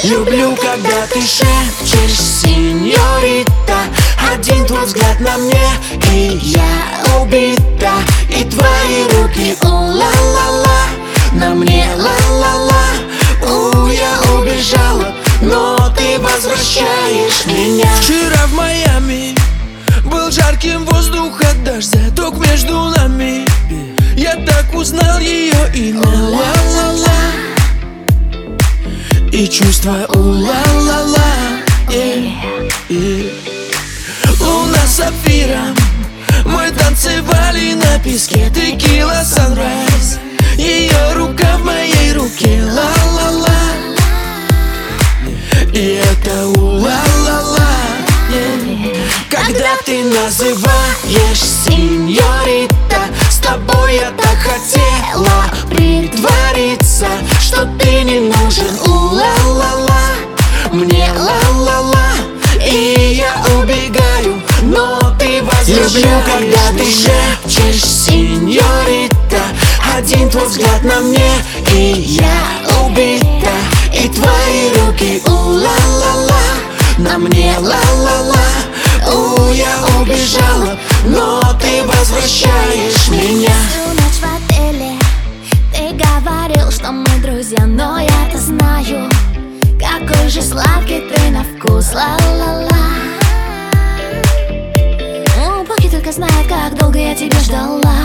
Люблю, когда ты шепчешь, сеньорита. Один твой взгляд на мне, и я убита. И твои руки, у-ла-ла-ла, на мне ла-ла-ла. Я убежала, но ты возвращаешь меня. Вчера в Майами был жарким воздух от дождя, ток между нами. Я так узнал ее имя, ла-ла-ла. И чувство у-ла-ла-ла. Луна с сапфиром, мы танцевали на песке. Текила санрайз, ее рука в моей руке, ла-ла-ла. И это у-ла-ла-ла. Когда ты называешь, сеньорита, с тобой я так хотела притвориться, что ты не нужен, у-ла-ла-ла, мне ла-ла-ла. И я убегаю, но ты возвращаешь. Люблю, когда ты шепчешь, сеньорита. Один твой взгляд на мне, и я убита. И твои руки, у-ла-ла-ла, на мне ла-ла-ла. Я убежала, но ты возвращаешь меня. Всю ночь в отеле ты говорил, что мы друзья, но я-то знаю, какой же сладкий ты на вкус, ла-ла-ла. Боги только знают, как долго я тебя ждала.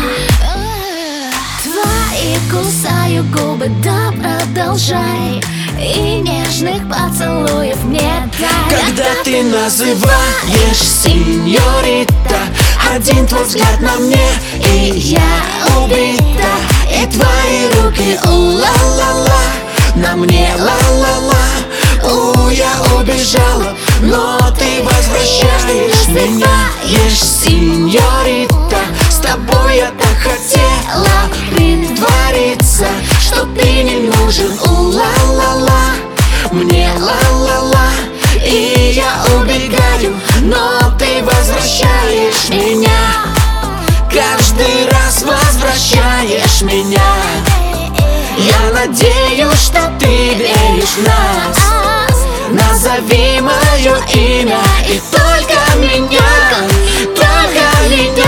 Твои кусаю губы, да продолжай. И нежных поцелуев мне дай. Когда ты называешь, сеньорита, один твой взгляд на мне, и я убита. И твои руки, у-ла-ла-ла, на мне ла-ла-ла. Я убежала, но ты возвращаешь меня. Сеньорита, с тобой я так хотела притвориться, что ты не нужен, у-ла-ла-ла, мне ла-ла-ла. И я убегаю, но ты возвращаешь меня. Каждый раз возвращаешь меня. Я надеюсь, что ты веришь в нас. Назови мое имя и только меня, только меня.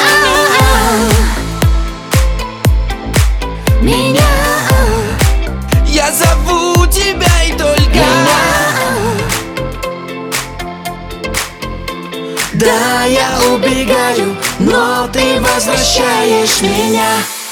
Меня. Я зову тебя и только меня. Да, я убегаю, но ты возвращаешь меня.